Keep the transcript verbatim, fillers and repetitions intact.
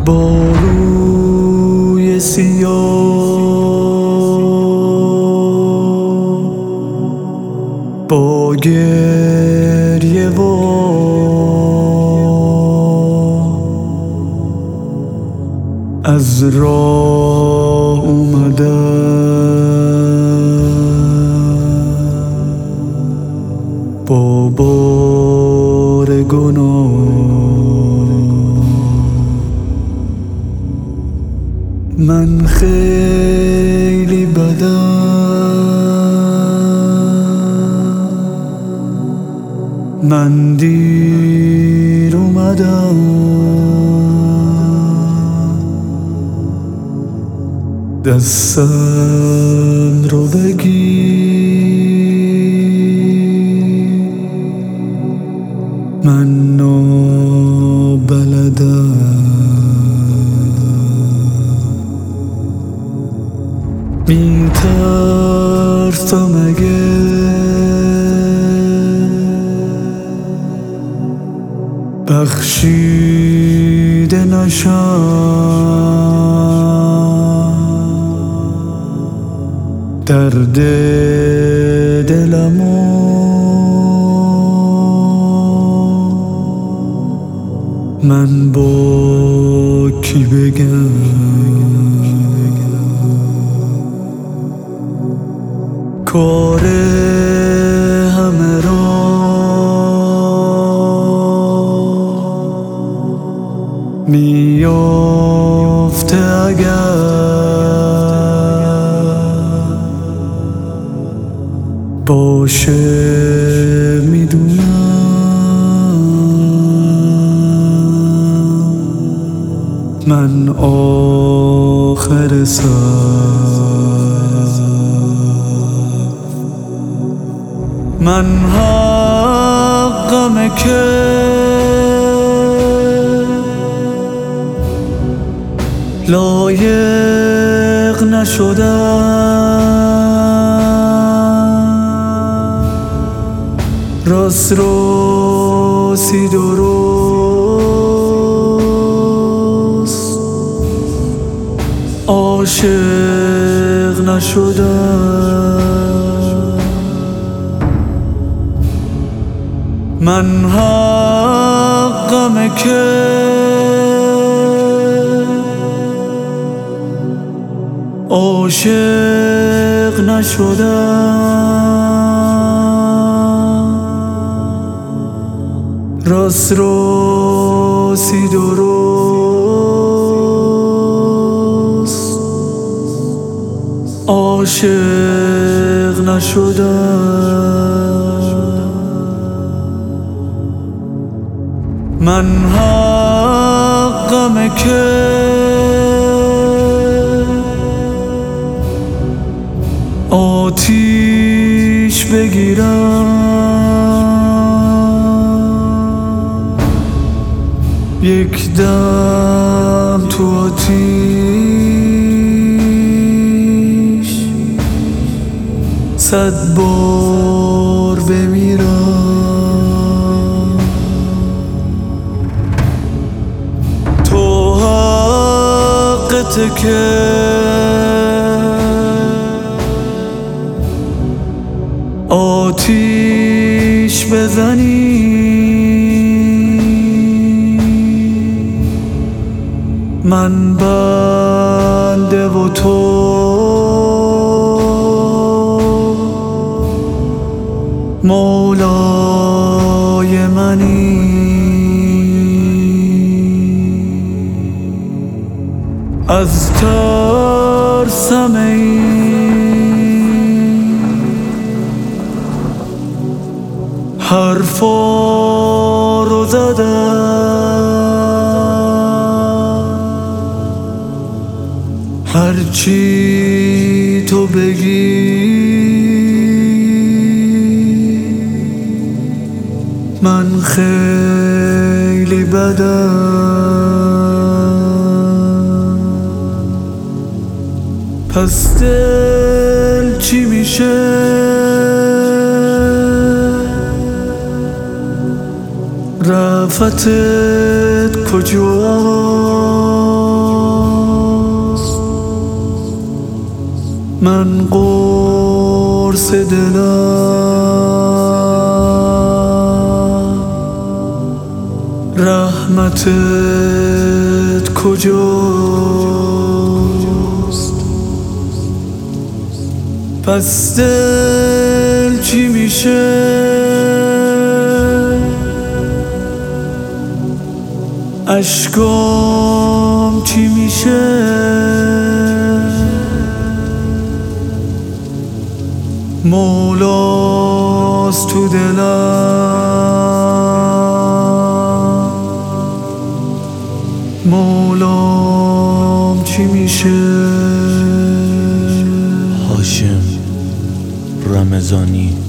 با روی سیاه، با گریه و از راه اومدم، با بار گناه. من خیلی بدم، من دیر اومدم، دستم رو بگیر، من نابلدم. میترسم اگه بخشیده نشم، درد دلمو من با کی بگم؟ کار همه را میافته اگر باشه، میدونم من آخر صف، من حقمه که لایق نشدم، راست راستی درست عاشق نشدم. من حقمه که عاشق نشدم، راست راستی درست عاشق نشدم. من حقمه که آتیش بگیرم، یک دم تو آتیش صد بار بمیرم. تو حقته که آتیش بزنی، من بنده و تو مولای منی. از ترسم این حرفا رو زدم، هرچی تو بگی من خیلی بدم. پس دل چی میشه؟ رفتت کجا؟ من قرص دلم، رحمتت کجاست؟ پس دل چی میشه؟ اشکام چی میشه؟ مولاست تو دلم، مولام چی میشه؟ هاشم رمضانی.